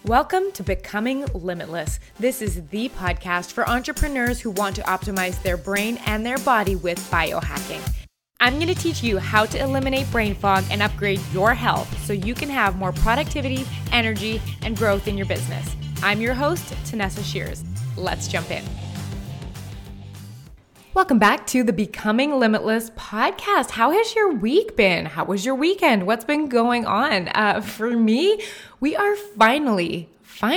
Welcome to Becoming Limitless. This is the podcast for entrepreneurs who want to optimize their brain and their body with biohacking. I'm going to teach you how to eliminate brain fog and upgrade your health so you can have more productivity, energy, and growth in your business. I'm your host, Tanessa Shears. Let's jump in. Welcome back to the Becoming Limitless podcast. How has your week been? How was your weekend? What's been going on? For me, we are finally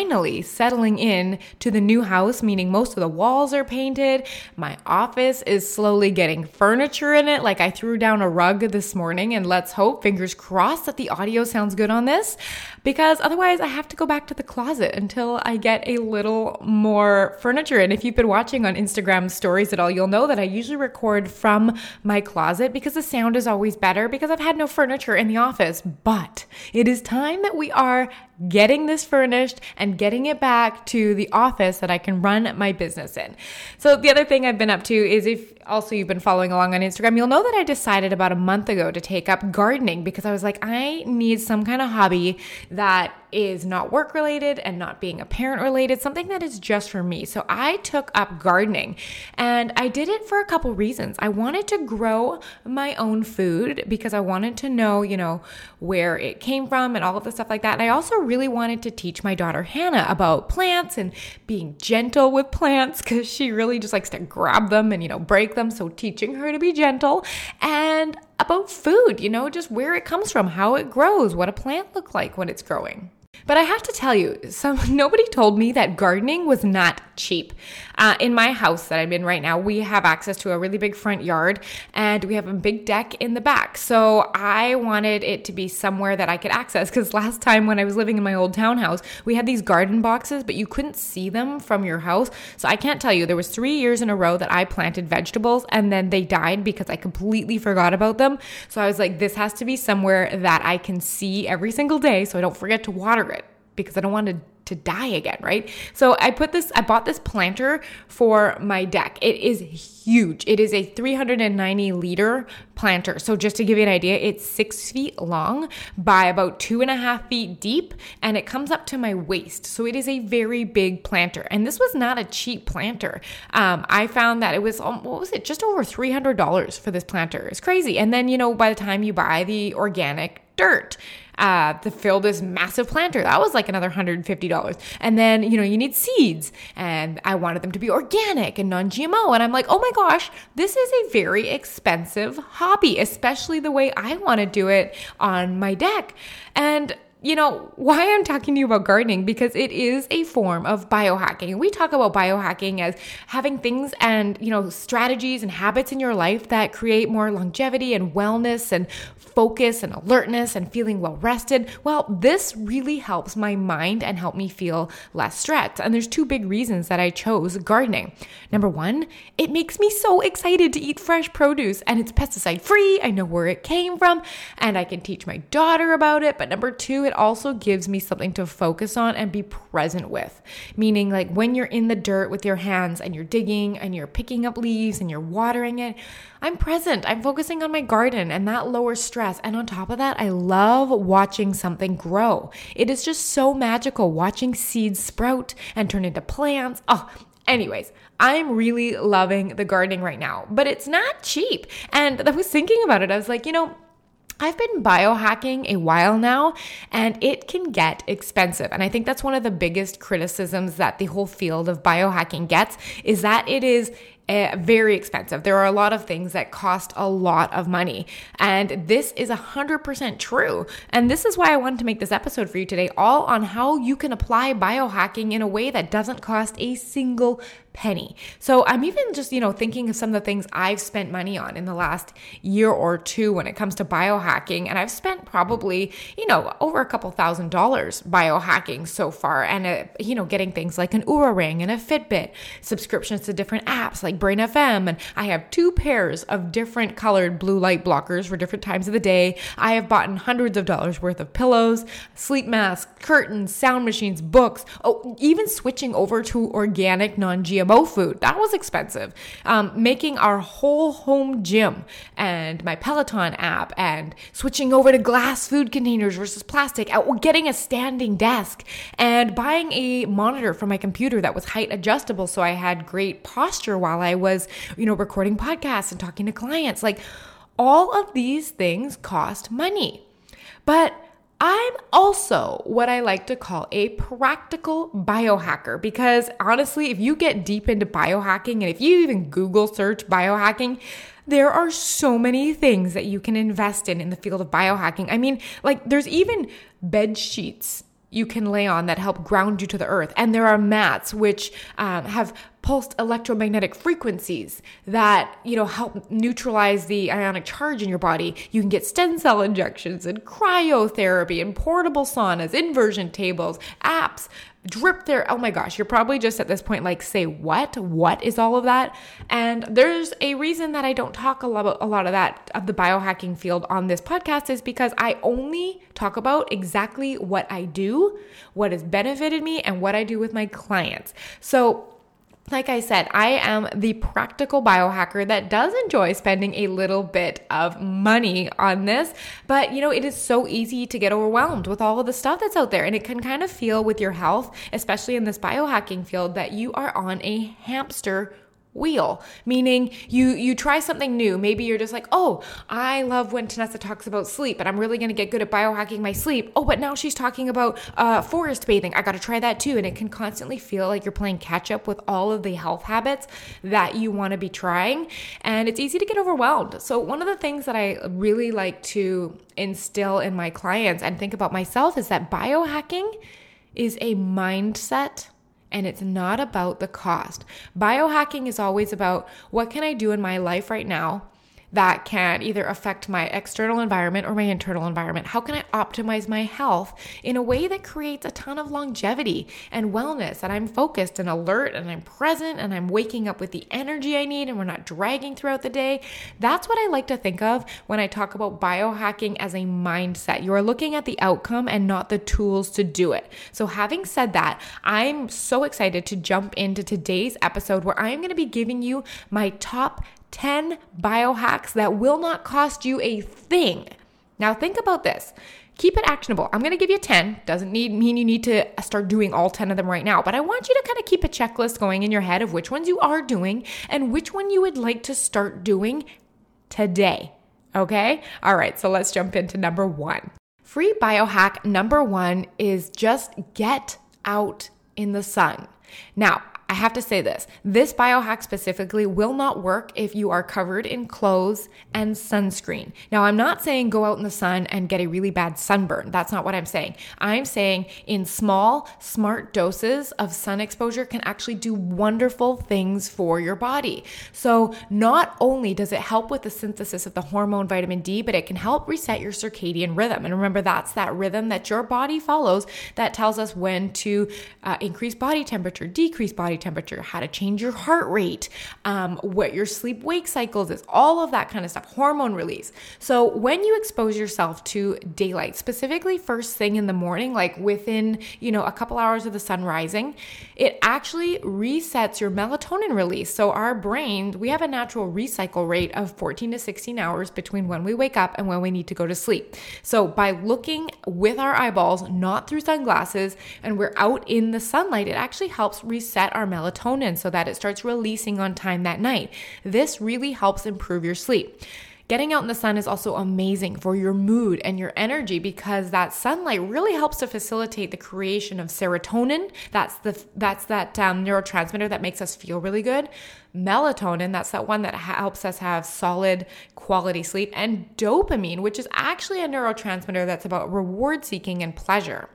settling in to the new house, meaning most of the walls are painted. My office is slowly getting furniture in it. Like I threw down a rug this morning, and let's hope, fingers crossed, that the audio sounds good on this, because otherwise I have to go back to the closet until I get a little more furniture in. If you've been watching on Instagram stories at all, you'll know that I usually record from my closet because the sound is always better because I've had no furniture in the office. But it is time that we are getting this furnished and getting it back to the office that I can run my business in. So the other thing I've been up to is, if also you've been following along on Instagram, you'll know that I decided about a month ago to take up gardening because I was like, I need some kind of hobby that is not work related and not being a parent related, something that is just for me. So I took up gardening, and I did it for a couple reasons. I wanted to grow my own food because I wanted to know, where it came from and all of the stuff like that. And I also really wanted to teach my daughter Hannah about plants and being gentle with plants because she really just likes to grab them and, break them. So teaching her to be gentle, and about food, just where it comes from, how it grows, what a plant looks like when it's growing. But I have to tell you, nobody told me that gardening was not cheap. In my house that I'm in right now, we have access to a really big front yard, and we have a big deck in the back. So I wanted it to be somewhere that I could access, because last time when I was living in my old townhouse, we had these garden boxes, but you couldn't see them from your house. So I can't tell you, there was 3 years in a row that I planted vegetables, and then they died because I completely forgot about them. So I was like, this has to be somewhere that I can see every single day so I don't forget to water it, because I don't want to die again, right? So I bought this planter for my deck. It is huge. It is a 390 liter planter. So just to give you an idea, it's 6 feet long by about 2.5 feet deep, and it comes up to my waist. So it is a very big planter. And this was not a cheap planter. I found that it was, just over $300 for this planter. It's crazy. And then, by the time you buy the organic dirt to fill this massive planter, that was like another $150. And then, you need seeds, and I wanted them to be organic and non-GMO. And I'm like, oh my gosh, this is a very expensive hobby, especially the way I want to do it on my deck. And why I'm talking to you about gardening, because it is a form of biohacking. We talk about biohacking as having things and, strategies and habits in your life that create more longevity and wellness and focus and alertness and feeling well rested. Well, this really helps my mind and help me feel less stressed. And there's 2 big reasons that I chose gardening. Number 1, it makes me so excited to eat fresh produce, and it's pesticide free. I know where it came from, and I can teach my daughter about it. But number 2, it also gives me something to focus on and be present with. Meaning, like, when you're in the dirt with your hands and you're digging and you're picking up leaves and you're watering it, I'm present. I'm focusing on my garden, and that lowers stress. And on top of that, I love watching something grow. It is just so magical watching seeds sprout and turn into plants. Anyways, I'm really loving the gardening right now, but it's not cheap. And I was thinking about it. I was like, I've been biohacking a while now, and it can get expensive. And I think that's one of the biggest criticisms that the whole field of biohacking gets, is that it is very expensive. There are a lot of things that cost a lot of money. And this is 100% true. And this is why I wanted to make this episode for you today, all on how you can apply biohacking in a way that doesn't cost a single penny. So I'm even just, thinking of some of the things I've spent money on in the last year or 2 when it comes to biohacking. And I've spent probably, over a couple $1,000 biohacking so far. And, getting things like an Oura Ring and a Fitbit, subscriptions to different apps like Brain FM. And I have 2 pairs of different colored blue light blockers for different times of the day. I have bought hundreds of dollars worth of pillows, sleep masks, curtains, sound machines, books. Even switching over to organic non-GMO GMO food. That was expensive. Making our whole home gym and my Peloton app and switching over to glass food containers versus plastic, getting a standing desk and buying a monitor for my computer that was height adjustable so I had great posture while I was, recording podcasts and talking to clients. Like, all of these things cost money. But I'm also what I like to call a practical biohacker, because honestly, if you get deep into biohacking and if you even Google search biohacking, there are so many things that you can invest in the field of biohacking. I mean, like, there's even bed sheets you can lay on that help ground you to the earth. And there are mats which have pulsed electromagnetic frequencies that, help neutralize the ionic charge in your body. You can get stem cell injections and cryotherapy and portable saunas, inversion tables, apps, drip there. Oh my gosh, you're probably just at this point like, say what? What is all of that? And there's a reason that I don't talk a lot of that, of the biohacking field on this podcast, is because I only talk about exactly what I do, what has benefited me, and what I do with my clients. So like I said, I am the practical biohacker that does enjoy spending a little bit of money on this. But, it is so easy to get overwhelmed with all of the stuff that's out there. And it can kind of feel with your health, especially in this biohacking field, that you are on a hamster wheel, meaning you try something new. Maybe you're just like, oh, I love when Tanessa talks about sleep and I'm really going to get good at biohacking my sleep. Oh, but now she's talking about forest bathing. I got to try that too. And it can constantly feel like you're playing catch up with all of the health habits that you want to be trying. And it's easy to get overwhelmed. So one of the things that I really like to instill in my clients and think about myself is that biohacking is a mindset. And it's not about the cost. Biohacking is always about, what can I do in my life right now that can either affect my external environment or my internal environment? How can I optimize my health in a way that creates a ton of longevity and wellness, and I'm focused and alert and I'm present and I'm waking up with the energy I need and we're not dragging throughout the day? That's what I like to think of when I talk about biohacking as a mindset. You are looking at the outcome and not the tools to do it. So having said that, I'm so excited to jump into today's episode where I'm going to be giving you my top 10 biohacks that will not cost you a thing. Now think about this. Keep it actionable. I'm going to give you 10. Doesn't mean you need to start doing all 10 of them right now, but I want you to kind of keep a checklist going in your head of which ones you are doing and which one you would like to start doing today. Okay? All right, so let's jump into number 1. Free biohack number 1 is just get out in the sun. Now, I have to say this biohack specifically will not work if you are covered in clothes and sunscreen. Now, I'm not saying go out in the sun and get a really bad sunburn. That's not what I'm saying. I'm saying in small, smart doses of sun exposure can actually do wonderful things for your body. So not only does it help with the synthesis of the hormone vitamin D, but it can help reset your circadian rhythm. And remember, that's that rhythm that your body follows that tells us when to increase body temperature, decrease body temperature, how to change your heart rate, what your sleep-wake cycles is, all of that kind of stuff, hormone release. So when you expose yourself to daylight, specifically first thing in the morning, like within, a couple hours of the sun rising, it actually resets your melatonin release. So our brain, we have a natural recycle rate of 14 to 16 hours between when we wake up and when we need to go to sleep. So by looking with our eyeballs, not through sunglasses, and we're out in the sunlight, it actually helps reset our melatonin so that it starts releasing on time that night. This really helps improve your sleep. Getting out in the sun is also amazing for your mood and your energy because that sunlight really helps to facilitate the creation of serotonin. That's that neurotransmitter that makes us feel really good. Melatonin, that's that one that helps us have solid quality sleep. And dopamine, which is actually a neurotransmitter that's about reward seeking and pleasure.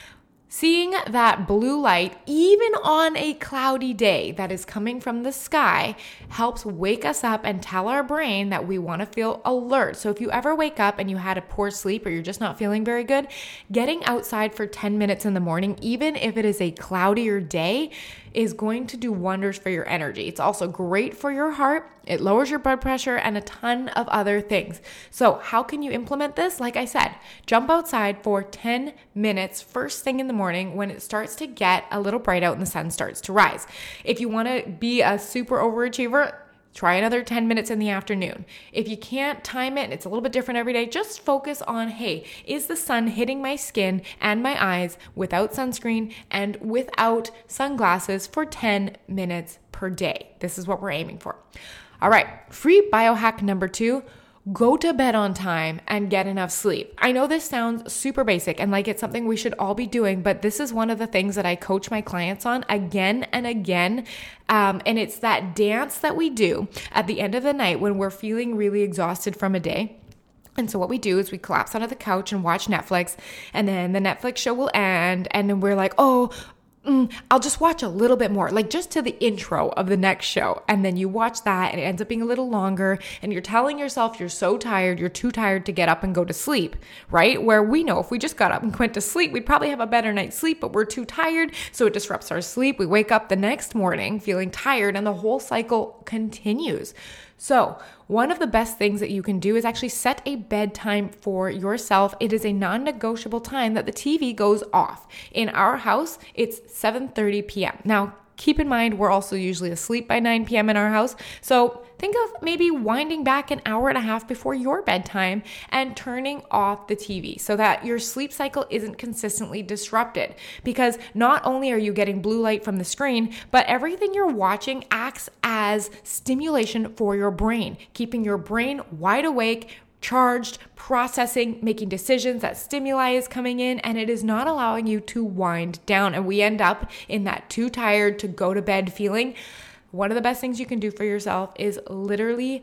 Seeing that blue light, even on a cloudy day that is coming from the sky, helps wake us up and tell our brain that we want to feel alert. So if you ever wake up and you had a poor sleep or you're just not feeling very good, getting outside for 10 minutes in the morning, even if it is a cloudier day, is going to do wonders for your energy. It's also great for your heart. It lowers your blood pressure and a ton of other things. So how can you implement this? Like I said, jump outside for 10 minutes first thing in the morning when it starts to get a little bright out and the sun starts to rise. If you want to be a super overachiever, try another 10 minutes in the afternoon. If you can't time it and it's a little bit different every day, just focus on, hey, is the sun hitting my skin and my eyes without sunscreen and without sunglasses for 10 minutes per day? This is what we're aiming for. All right, free biohack number 2. Go to bed on time and get enough sleep. I know this sounds super basic and like it's something we should all be doing, but this is one of the things that I coach my clients on again and again. And it's that dance that we do at the end of the night when we're feeling really exhausted from a day. And so what we do is we collapse onto the couch and watch Netflix, and then the Netflix show will end, and then we're like, I'll just watch a little bit more, like just to the intro of the next show. And then you watch that and it ends up being a little longer and you're telling yourself you're so tired, you're too tired to get up and go to sleep, right? Where we know if we just got up and went to sleep, we'd probably have a better night's sleep, but we're too tired. So it disrupts our sleep. We wake up the next morning feeling tired and the whole cycle continues. So one of the best things that you can do is actually set a bedtime for yourself. It is a non-negotiable time that the TV goes off. In our house, it's 7:30 p.m. Now, keep in mind, we're also usually asleep by 9 p.m. in our house. So think of maybe winding back an hour and a half before your bedtime and turning off the TV so that your sleep cycle isn't consistently disrupted. Because not only are you getting blue light from the screen, but everything you're watching acts as stimulation for your brain, keeping your brain wide awake, charged, processing, making decisions. That stimuli is coming in and it is not allowing you to wind down. And we end up in that too tired to go to bed feeling. One of the best things you can do for yourself is literally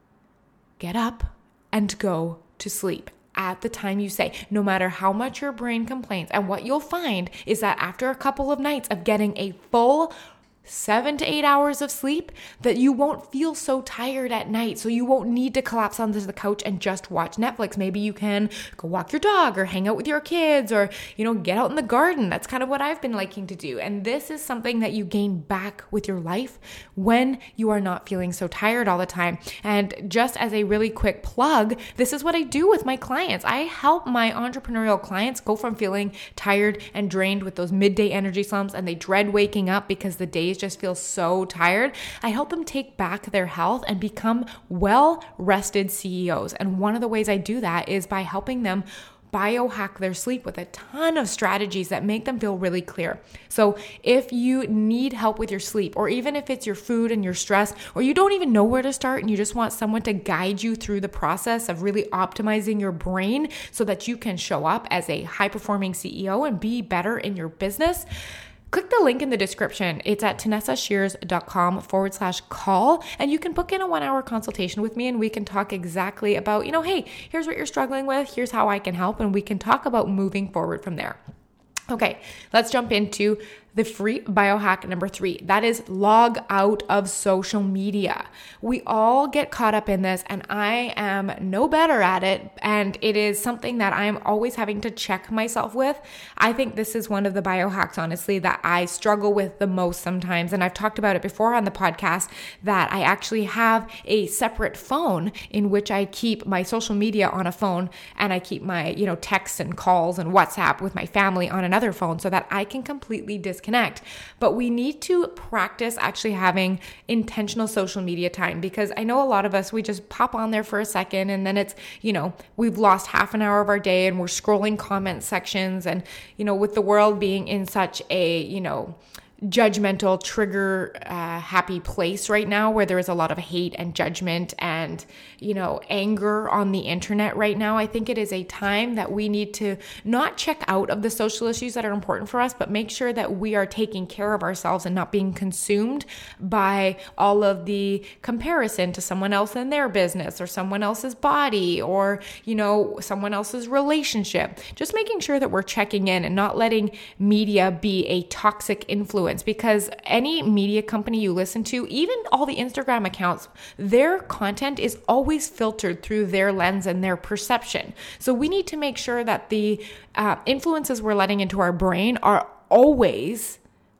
get up and go to sleep at the time you say, no matter how much your brain complains. And what you'll find is that after a couple of nights of getting a full 7 to 8 hours of sleep, that you won't feel so tired at night. So you won't need to collapse onto the couch and just watch Netflix. Maybe you can go walk your dog or hang out with your kids or, get out in the garden. That's kind of what I've been liking to do. And this is something that you gain back with your life when you are not feeling so tired all the time. And just as a really quick plug, this is what I do with my clients. I help my entrepreneurial clients go from feeling tired and drained with those midday energy slumps and they dread waking up because the days just feel so tired. I help them take back their health and become well-rested CEOs. And one of the ways I do that is by helping them biohack their sleep with a ton of strategies that make them feel really clear. So if you need help with your sleep, or even if it's your food and your stress, or you don't even know where to start and you just want someone to guide you through the process of really optimizing your brain so that you can show up as a high-performing CEO and be better in your business, click the link in the description. It's at TanessaShears.com/call, and you can book in a 1-hour consultation with me and we can talk exactly about, hey, here's what you're struggling with, here's how I can help, and we can talk about moving forward from there. Okay, let's jump into the free biohack number 3. That is log out of social media. We all get caught up in this and I am no better at it. And it is something that I'm always having to check myself with. I think this is one of the biohacks, honestly, that I struggle with the most sometimes. And I've talked about it before on the podcast that I actually have a separate phone in which I keep my social media on a phone and I keep my, texts and calls and WhatsApp with my family on another phone so that I can completely disconnect. But we need to practice actually having intentional social media time, because I know a lot of us, we just pop on there for a second and then it's, we've lost half an hour of our day and we're scrolling comment sections. And, with the world being in such a, judgmental, trigger happy place right now where there is a lot of hate and judgment and, anger on the internet right now, I think it is a time that we need to not check out of the social issues that are important for us, but make sure that we are taking care of ourselves and not being consumed by all of the comparison to someone else in their business or someone else's body or, someone else's relationship. Just making sure that we're checking in and not letting media be a toxic influence, because any media company you listen to, even all the Instagram accounts, their content is always filtered through their lens and their perception. So we need to make sure that the influences we're letting into our brain are always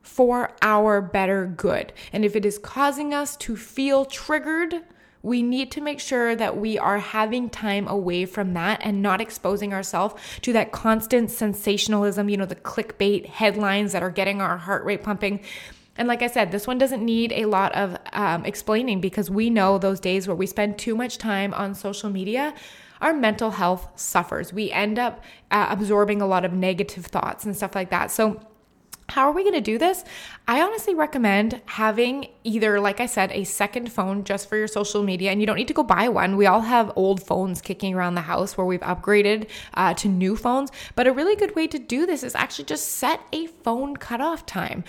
for our better good. And if it is causing us to feel triggered, we need to make sure that we are having time away from that and not exposing ourselves to that constant sensationalism, the clickbait headlines that are getting our heart rate pumping. And like I said, this one doesn't need a lot of explaining, because we know those days where we spend too much time on social media, our mental health suffers. We end up absorbing a lot of negative thoughts and stuff like that. So how are we going to do this? I honestly recommend having either, like I said, a second phone just for your social media, and you don't need to go buy one. We all have old phones kicking around the house where we've upgraded to new phones. But a really good way to do this is actually just set a phone cutoff time,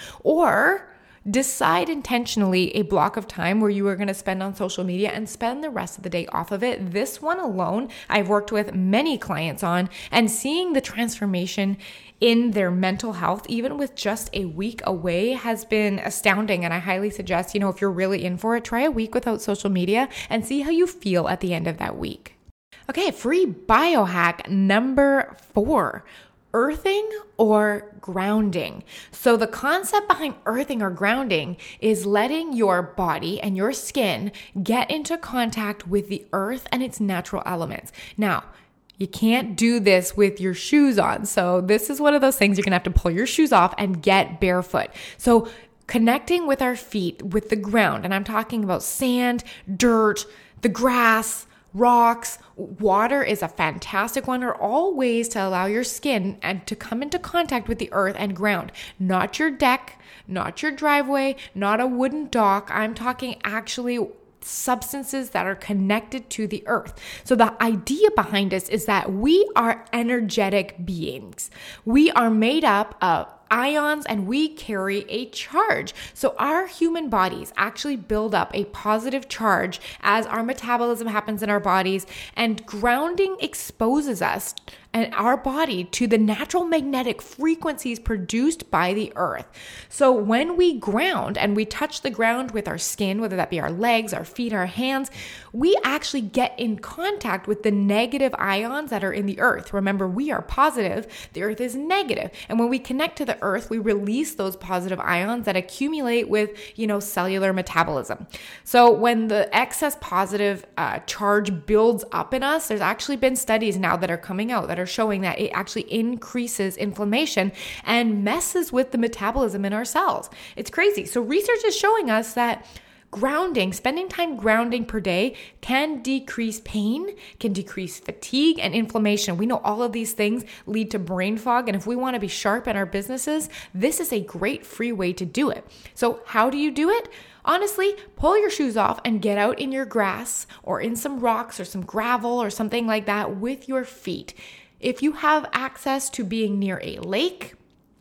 or decide intentionally a block of time where you are going to spend on social media and spend the rest of the day off of it. This one alone, I've worked with many clients on, and seeing the transformation in their mental health, even with just a week away, has been astounding. And I highly suggest, if you're really in for it, try a week without social media and see how you feel at the end of that week. Okay, free biohack number 4. Earthing or grounding. So the concept behind earthing or grounding is letting your body and your skin get into contact with the earth and its natural elements. Now, you can't do this with your shoes on. So this is one of those things you're going to have to pull your shoes off and get barefoot. So connecting with our feet, with the ground, and I'm talking about sand, dirt, the grass, rocks, water is a fantastic one, are all ways to allow your skin and to come into contact with the earth and ground. Not your deck, not your driveway, not a wooden dock. I'm talking actually substances that are connected to the earth. So the idea behind this is that we are energetic beings. We are made up of ions and we carry a charge. So our human bodies actually build up a positive charge as our metabolism happens in our bodies, and grounding exposes us and our body to the natural magnetic frequencies produced by the earth. So when we ground and we touch the ground with our skin, whether that be our legs, our feet, our hands, we actually get in contact with the negative ions that are in the earth. Remember, we are positive, the earth is negative. And when we connect to the earth, we release those positive ions that accumulate with, cellular metabolism. So when the excess positive charge builds up in us, there's actually been studies now that are coming out that are showing that it actually increases inflammation and messes with the metabolism in our cells. It's crazy. So research is showing us that grounding, spending time grounding per day, can decrease pain, can decrease fatigue and inflammation. We know all of these things lead to brain fog. And if we want to be sharp in our businesses, this is a great free way to do it. So how do you do it? Honestly, pull your shoes off and get out in your grass or in some rocks or some gravel or something like that with your feet. If you have access to being near a lake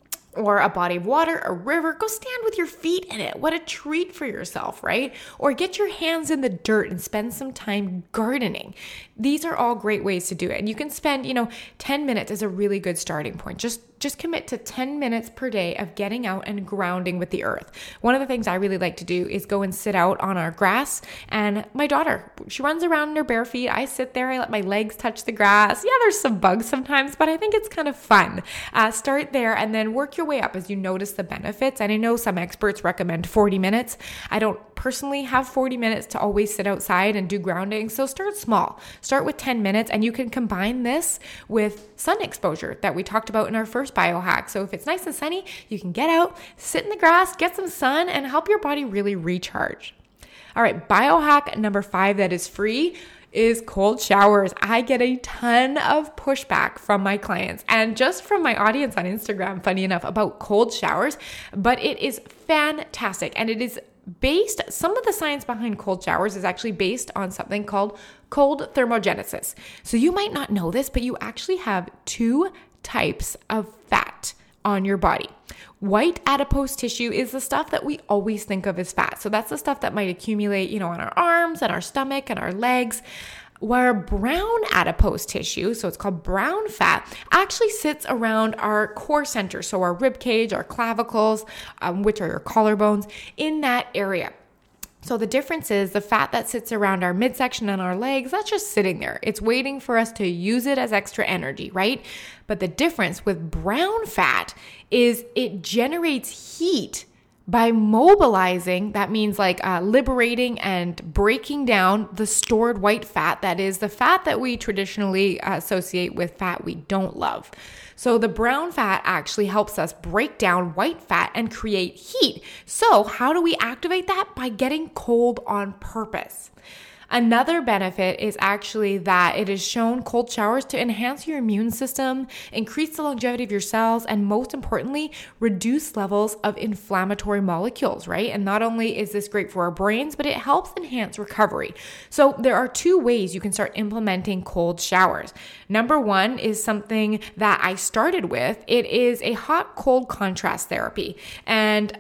or a body of water, a river, go stand with your feet in it. What a treat for yourself, right? Or get your hands in the dirt and spend some time gardening. These are all great ways to do it. And you can spend, 10 minutes is a really good starting point. Just commit to 10 minutes per day of getting out and grounding with the earth. One of the things I really like to do is go and sit out on our grass. And my daughter, she runs around in her bare feet. I sit there, I let my legs touch the grass. Yeah, there's some bugs sometimes, but I think it's kind of fun. Start there and then work your way up as you notice the benefits. And I know some experts recommend 40 minutes. I don't personally have 40 minutes to always sit outside and do grounding. So start small. Start with 10 minutes, and you can combine this with sun exposure that we talked about in our first biohack. So if it's nice and sunny, you can get out, sit in the grass, get some sun, and help your body really recharge. All right, biohack number 5 that is free is cold showers. I get a ton of pushback from my clients and just from my audience on Instagram, funny enough, about cold showers, but it is fantastic. And it is some of the science behind cold showers is actually based on something called cold thermogenesis. So you might not know this, but you actually have 2 types of fat on your body. White adipose tissue is the stuff that we always think of as fat. So that's the stuff that might accumulate, on our arms and our stomach and our legs. Where brown adipose tissue, so it's called brown fat, actually sits around our core center. So our rib cage, our clavicles, which are your collarbones, in that area. So the difference is the fat that sits around our midsection and our legs, that's just sitting there. It's waiting for us to use it as extra energy, right? But the difference with brown fat is it generates heat by mobilizing. That means like liberating and breaking down the stored white fat. That is the fat that we traditionally associate with fat we don't love. So the brown fat actually helps us break down white fat and create heat. So how do we activate that? By getting cold on purpose. Another benefit is actually that it is shown cold showers to enhance your immune system, increase the longevity of your cells, and most importantly, reduce levels of inflammatory molecules, right? And not only is this great for our brains, but it helps enhance recovery. So there are two ways you can start implementing cold showers. Number one is something that I started with. It is a hot-cold contrast therapy. And,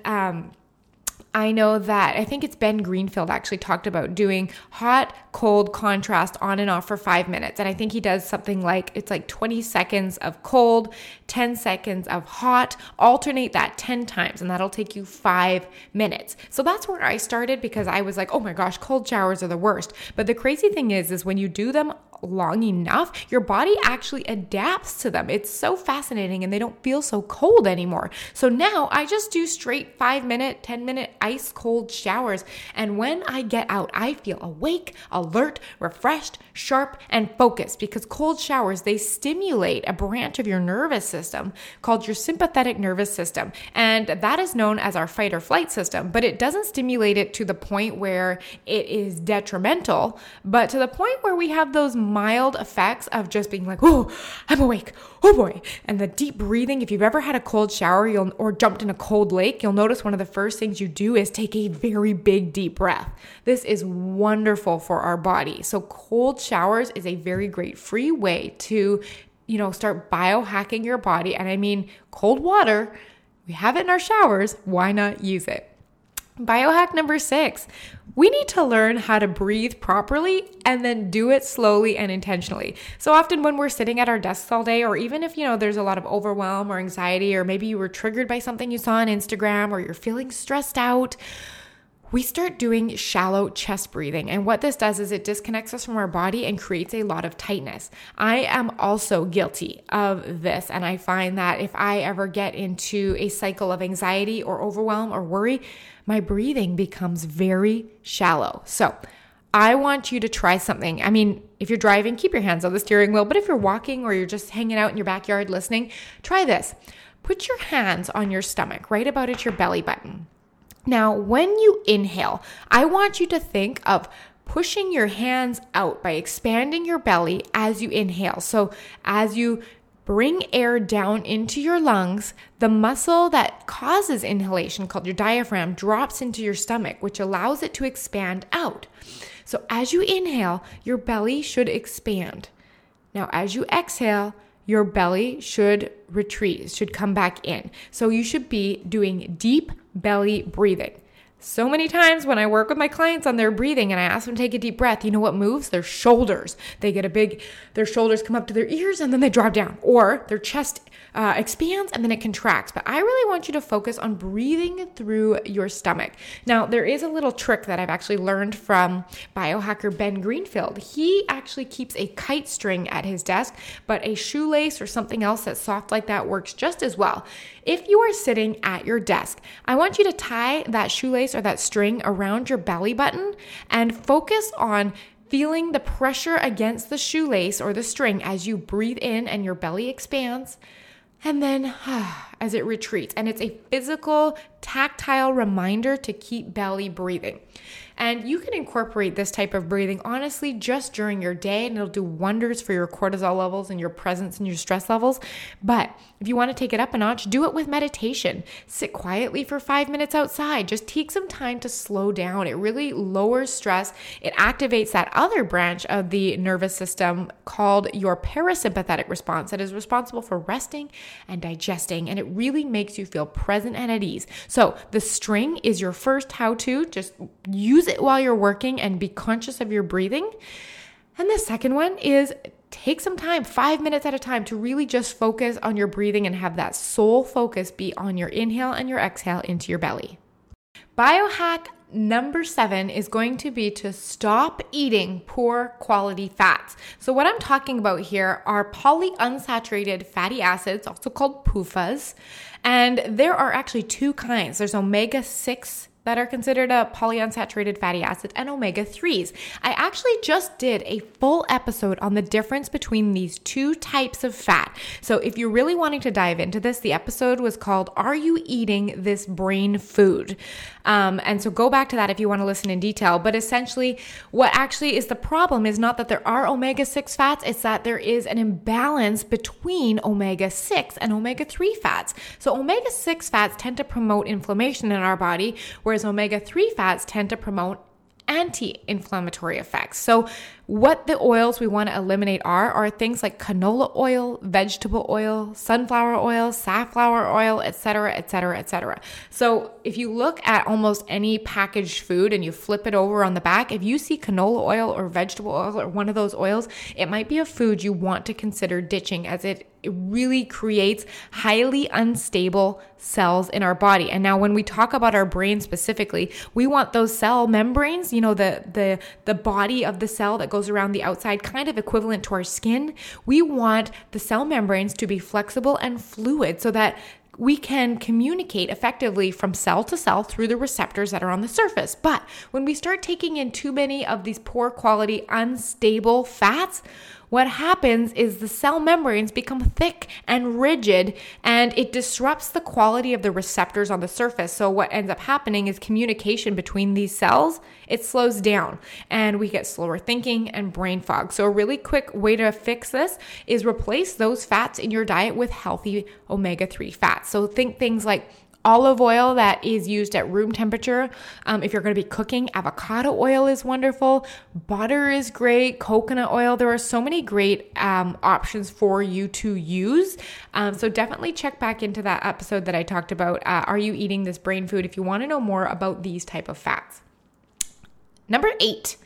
I know that I think it's Ben Greenfield actually talked about doing hot, cold contrast on and off for 5 minutes. And I think he does something like, it's like 20 seconds of cold, 10 seconds of hot, alternate that 10 times, and that'll take you 5 minutes. So that's where I started because I was like, oh my gosh, cold showers are the worst. But the crazy thing is when you do them long enough, your body actually adapts to them. It's so fascinating and they don't feel so cold anymore. So now I just do straight 5-minute, 10-minute ice cold showers. And when I get out, I feel awake, alert, refreshed, sharp, and focused because cold showers, they stimulate a branch of your nervous system called your sympathetic nervous system. And that is known as our fight or flight system, but it doesn't stimulate it to the point where it is detrimental, but to the point where we have those mild effects of just being like, oh, I'm awake, oh boy. And the deep breathing, if you've ever had a cold shower or jumped in a cold lake, you'll notice one of the first things you do is take a very big deep breath. This is wonderful for our body. So cold showers is a very great free way to, start biohacking your body. And I mean, cold water, we have it in our showers. Why not use it? Biohack number 6, we need to learn how to breathe properly and then do it slowly and intentionally. So often when we're sitting at our desks all day, or even if, there's a lot of overwhelm or anxiety, or maybe you were triggered by something you saw on Instagram, or you're feeling stressed out, we start doing shallow chest breathing. And what this does is it disconnects us from our body and creates a lot of tightness. I am also guilty of this. And I find that if I ever get into a cycle of anxiety or overwhelm or worry, my breathing becomes very shallow. So I want you to try something. I mean, if you're driving, keep your hands on the steering wheel. But if you're walking or you're just hanging out in your backyard listening, try this. Put your hands on your stomach, right about at your belly button. Now, when you inhale, I want you to think of pushing your hands out by expanding your belly as you inhale. So as you bring air down into your lungs, the muscle that causes inhalation, called your diaphragm, drops into your stomach, which allows it to expand out. So as you inhale, your belly should expand. Now, as you exhale, your belly should retreat, should come back in. So you should be doing deep belly breathing. So many times when I work with my clients on their breathing and I ask them to take a deep breath, you know what moves? Their shoulders. Their shoulders come up to their ears and then they drop down, or their chest expands and then it contracts. But I really want you to focus on breathing through your stomach. Now, there is a little trick that I've actually learned from biohacker Ben Greenfield. He actually keeps a kite string at his desk, but a shoelace or something else that's soft like that works just as well. If you are sitting at your desk, I want you to tie that shoelace or that string around your belly button and focus on feeling the pressure against the shoelace or the string as you breathe in and your belly expands, and then as it retreats. And it's a physical, tactile reminder to keep belly breathing. And you can incorporate this type of breathing, honestly, just during your day, and it'll do wonders for your cortisol levels and your presence and your stress levels. But if you want to take it up a notch, do it with meditation. Sit quietly for 5 minutes outside. Just take some time to slow down. It really lowers stress. It activates that other branch of the nervous system called your parasympathetic response that is responsible for resting and digesting. And it really makes you feel present and at ease. So the string is your first how-to. Just use it while you're working and be conscious of your breathing. And the second one is take some time, 5 minutes at a time, to really just focus on your breathing and have that sole focus be on your inhale and your exhale into your belly. Biohack number 7 is going to be to stop eating poor quality fats. So what I'm talking about here are polyunsaturated fatty acids, also called PUFAs. And there are actually 2 kinds. There's omega-6 that are considered a polyunsaturated fatty acid and omega-3s. I actually just did a full episode on the difference between these 2 types of fat. So if you're really wanting to dive into this, the episode was called, Are You Eating This Brain Food? And so go back to that if you want to listen in detail. But essentially, what actually is the problem is not that there are omega-6 fats, it's that there is an imbalance between omega-6 and omega-3 fats. So omega-6 fats tend to promote inflammation in our body, whereas omega-3 fats tend to promote anti-inflammatory effects. So what the oils we want to eliminate are things like canola oil, vegetable oil, sunflower oil, safflower oil, etc., etc., etc. So if you look at almost any packaged food and you flip it over on the back, if you see canola oil or vegetable oil or one of those oils, it might be a food you want to consider ditching, as it really creates highly unstable cells in our body. And now when we talk about our brain specifically, we want those cell membranes, the body of the cell that goes around the outside, kind of equivalent to our skin. We want the cell membranes to be flexible and fluid so that we can communicate effectively from cell to cell through the receptors that are on the surface. But when we start taking in too many of these poor quality, unstable fats, what happens is the cell membranes become thick and rigid, and it disrupts the quality of the receptors on the surface. So what ends up happening is communication between these cells, it slows down, and we get slower thinking and brain fog. So a really quick way to fix this is replace those fats in your diet with healthy omega-3 fats. So think things like olive oil that is used at room temperature. If you're going to be cooking, avocado oil is wonderful. Butter is great. Coconut oil. There are so many great options for you to use. So definitely check back into that episode that I talked about. Are you eating this brain food? If you want to know more about these type of fats. Number 8.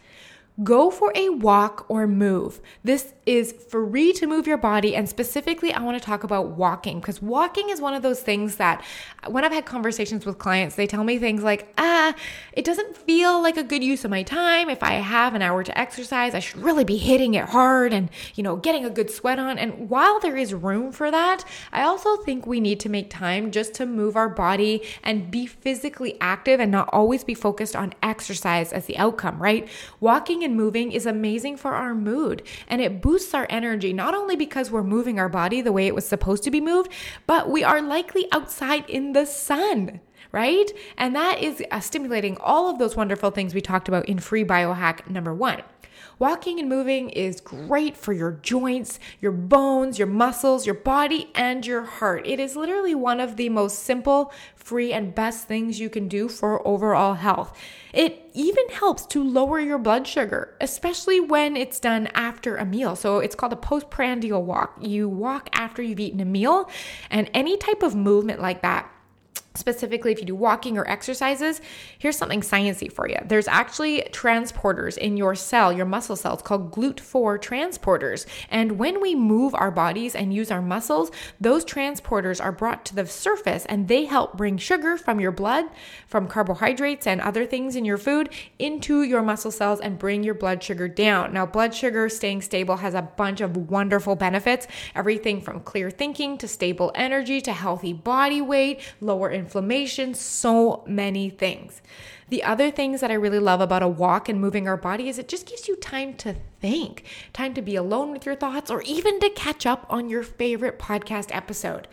Go for a walk or move. This is free to move your body, and specifically I want to talk about walking, because walking is one of those things that when I've had conversations with clients, they tell me things like, it doesn't feel like a good use of my time. If I have an hour to exercise, I should really be hitting it hard and, getting a good sweat on. And while there is room for that, I also think we need to make time just to move our body and be physically active and not always be focused on exercise as the outcome, right? Walking and moving is amazing for our mood, and it boosts our energy, not only because we're moving our body the way it was supposed to be moved, but we are likely outside in the sun, right? And that is stimulating all of those wonderful things we talked about in free biohack number 1. Walking and moving is great for your joints, your bones, your muscles, your body, and your heart. It is literally one of the most simple, free, and best things you can do for overall health. It even helps to lower your blood sugar, especially when it's done after a meal. So it's called a postprandial walk. You walk after you've eaten a meal, and any type of movement like that, specifically if you do walking or exercises, here's something sciencey for you. There's actually transporters in your cell, your muscle cells, called GLUT4 transporters. And when we move our bodies and use our muscles, those transporters are brought to the surface, and they help bring sugar from your blood, from carbohydrates and other things in your food into your muscle cells and bring your blood sugar down. Now, blood sugar staying stable has a bunch of wonderful benefits, everything from clear thinking to stable energy to healthy body weight, lower inflammation, so many things. The other things that I really love about a walk and moving our body is it just gives you time to think, time to be alone with your thoughts, or even to catch up on your favorite podcast episode.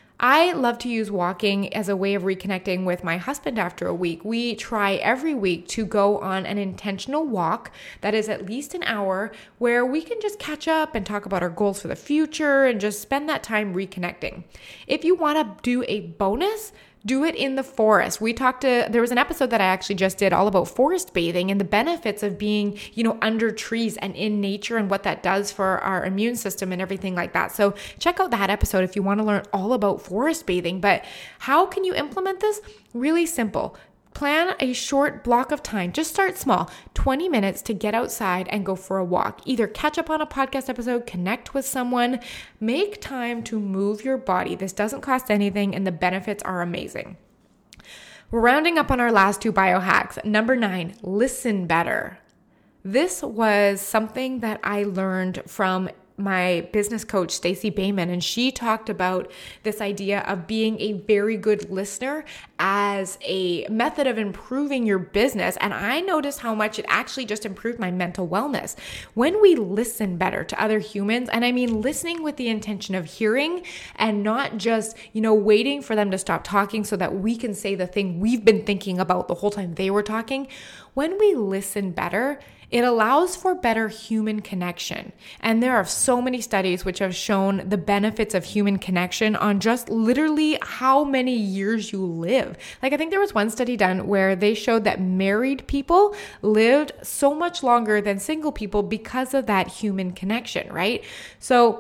I love to use walking as a way of reconnecting with my husband after a week. We try every week to go on an intentional walk that is at least an hour, where we can just catch up and talk about our goals for the future and just spend that time reconnecting. If you want to do a bonus, do it in the forest. There was an episode that I actually just did all about forest bathing and the benefits of being, under trees and in nature and what that does for our immune system and everything like that. So check out that episode if you want to learn all about forest bathing. But how can you implement this? Really simple. Plan a short block of time. Just start small, 20 minutes to get outside and go for a walk. Either catch up on a podcast episode, connect with someone, make time to move your body. This doesn't cost anything, and the benefits are amazing. We're rounding up on our last 2 biohacks. Number 9, listen better. This was something that I learned from my business coach, Stacey Bayman, and she talked about this idea of being a very good listener as a method of improving your business. And I noticed how much it actually just improved my mental wellness. When we listen better to other humans, and I mean listening with the intention of hearing and not just, waiting for them to stop talking so that we can say the thing we've been thinking about the whole time they were talking. When we listen better, it allows for better human connection. And there are so many studies which have shown the benefits of human connection on just literally how many years you live. Like, I think there was one study done where they showed that married people lived so much longer than single people because of that human connection, right? So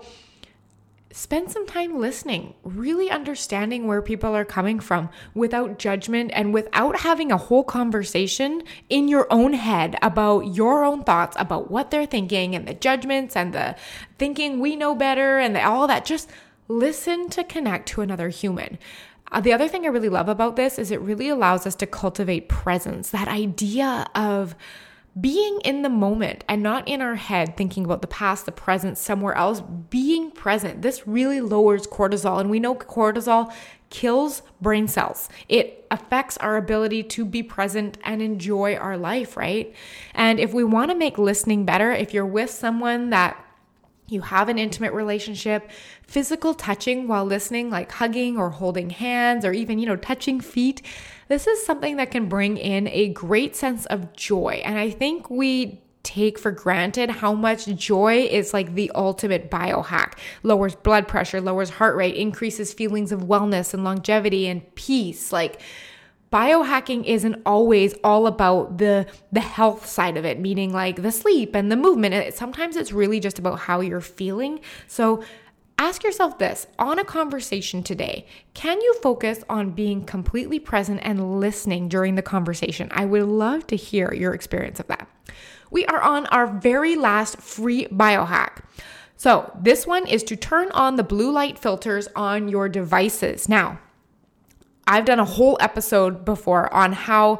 spend some time listening, really understanding where people are coming from without judgment and without having a whole conversation in your own head about your own thoughts about what they're thinking and the judgments and the thinking we know better and all that. Just listen to connect to another human. The other thing I really love about this is it really allows us to cultivate presence, that idea of being in the moment and not in our head thinking about the past, the present, somewhere else, being present. This really lowers cortisol, and we know cortisol kills brain cells. It affects our ability to be present and enjoy our life, right? And if we want to make listening better, if you're with someone that you have an intimate relationship, physical touching while listening, like hugging or holding hands or even, touching feet, this is something that can bring in a great sense of joy. And I think we take for granted how much joy is like the ultimate biohack. Lowers blood pressure, lowers heart rate, increases feelings of wellness and longevity and peace. Like, biohacking isn't always all about the health side of it, meaning like the sleep and the movement. Sometimes it's really just about how you're feeling. So ask yourself this, on a conversation today, can you focus on being completely present and listening during the conversation? I would love to hear your experience of that. We are on our very last free biohack. So this one is to turn on the blue light filters on your devices. Now, I've done a whole episode before on how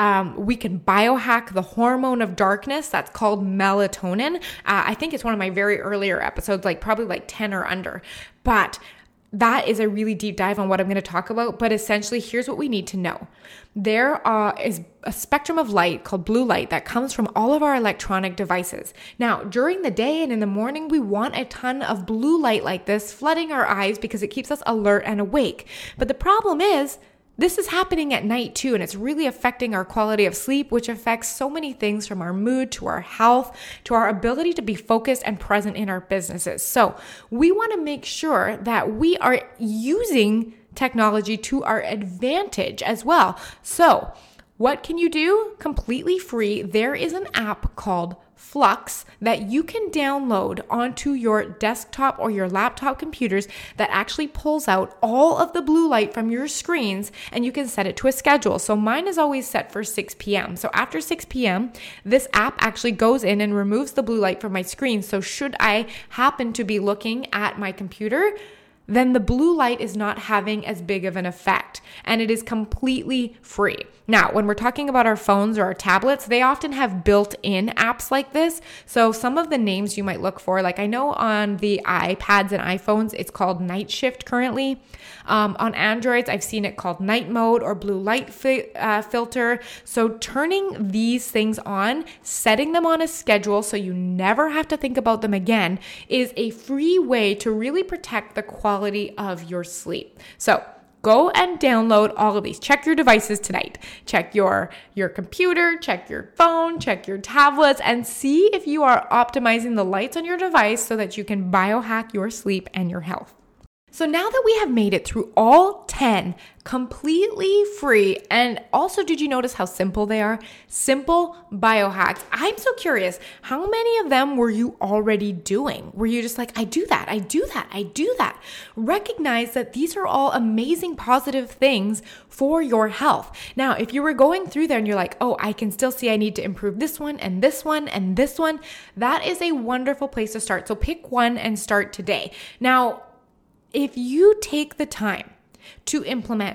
we can biohack the hormone of darkness. That's called melatonin. I think it's one of my very earlier episodes, probably 10 or under. But that is a really deep dive on what I'm going to talk about. But essentially, here's what we need to know. There is a spectrum of light called blue light that comes from all of our electronic devices. Now, during the day and in the morning, we want a ton of blue light like this flooding our eyes because it keeps us alert and awake. But the problem is, this is happening at night too, and it's really affecting our quality of sleep, which affects so many things from our mood to our health, to our ability to be focused and present in our businesses. So we want to make sure that we are using technology to our advantage as well. So what can you do? Completely free. There is an app called Flux that you can download onto your desktop or your laptop computers that actually pulls out all of the blue light from your screens, and you can set it to a schedule. So mine is always set for 6 p.m. So after 6 p.m., this app actually goes in and removes the blue light from my screen. So should I happen to be looking at my computer, then the blue light is not having as big of an effect, and it is completely free. Now, when we're talking about our phones or our tablets, they often have built-in apps like this. So some of the names you might look for, like I know on the iPads and iPhones, it's called Night Shift currently. On Androids, I've seen it called Night Mode or Blue Light Filter. So turning these things on, setting them on a schedule so you never have to think about them again, is a free way to really protect the quality of your sleep. So go and download all of these. Check your devices tonight. Check your computer, check your phone, check your tablets, and see if you are optimizing the lights on your device so that you can biohack your sleep and your health. So now that we have made it through all 10 completely free, and also did you notice how simple they are? Simple biohacks. I'm so curious, how many of them were you already doing? Were you just like, I do that, I do that, I do that? Recognize that these are all amazing positive things for your health. Now, if you were going through there and you're like, oh, I can still see I need to improve this one and this one and this one, that is a wonderful place to start. So pick one and start today. Now, if you take the time to implement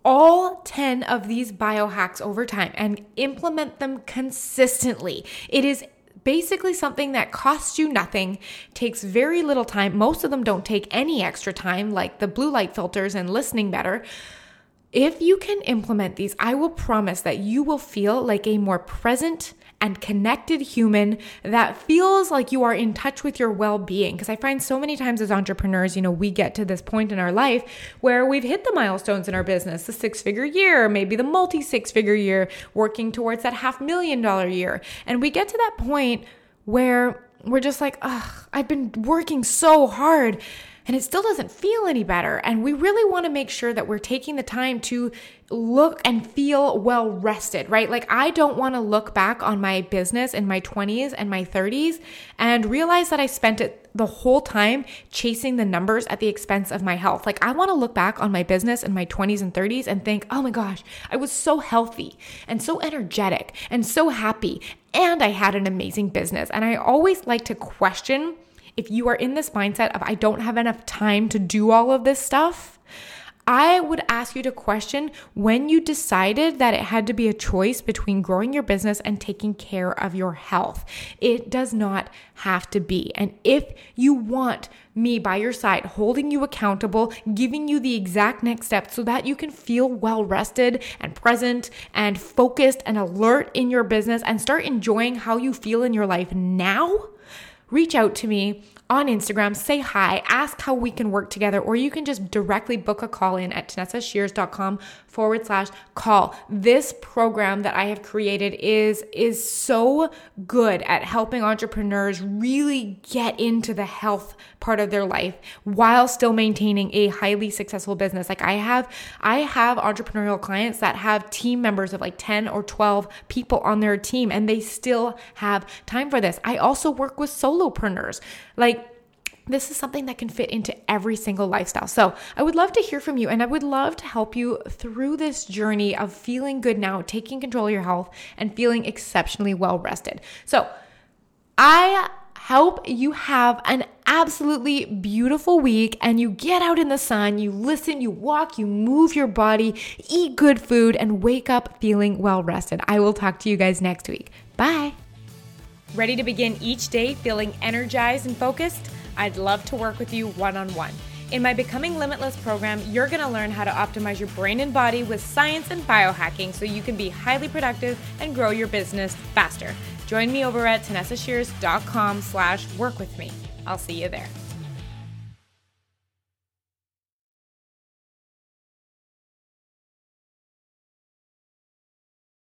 all 10 of these biohacks over time and implement them consistently. It is basically something that costs you nothing, takes very little time. Most of them don't take any extra time, like the blue light filters and listening better. If you can implement these, I will promise that you will feel like a more present and connected human that feels like you are in touch with your well-being. Because I find so many times as entrepreneurs, we get to this point in our life where we've hit the milestones in our business, the 6-figure year, maybe the multi-6-figure year, working towards that $500,000 year. And we get to that point where we're just like, I've been working so hard and it still doesn't feel any better. And we really want to make sure that we're taking the time to look and feel well rested, right? Like I don't want to look back on my business in my 20s and my 30s and realize that I spent it the whole time chasing the numbers at the expense of my health. Like I want to look back on my business in my 20s and 30s and think, oh my gosh, I was so healthy and so energetic and so happy. And I had an amazing business. And I always like to question if you are in this mindset of I don't have enough time to do all of this stuff. I would ask you to question when you decided that it had to be a choice between growing your business and taking care of your health. It does not have to be. And if you want me by your side, holding you accountable, giving you the exact next step so that you can feel well rested and present and focused and alert in your business and start enjoying how you feel in your life now, reach out to me on Instagram, say hi, ask how we can work together, or you can just directly book a call in at TanessaShears.com/call. This program that I have created is so good at helping entrepreneurs really get into the health part of their life while still maintaining a highly successful business. Like I have entrepreneurial clients that have team members of like 10 or 12 people on their team, and they still have time for this. I also work with solopreneurs. Like this is something that can fit into every single lifestyle. So I would love to hear from you, and I would love to help you through this journey of feeling good now, taking control of your health, and feeling exceptionally well rested. So I hope you have an absolutely beautiful week and you get out in the sun, you listen, you walk, you move your body, eat good food, and wake up feeling well rested. I will talk to you guys next week. Bye. Ready to begin each day feeling energized and focused? I'd love to work with you one-on-one. In my Becoming Limitless program, you're going to learn how to optimize your brain and body with science and biohacking so you can be highly productive and grow your business faster. Join me over at TanessaShears.com/work with me. I'll see you there.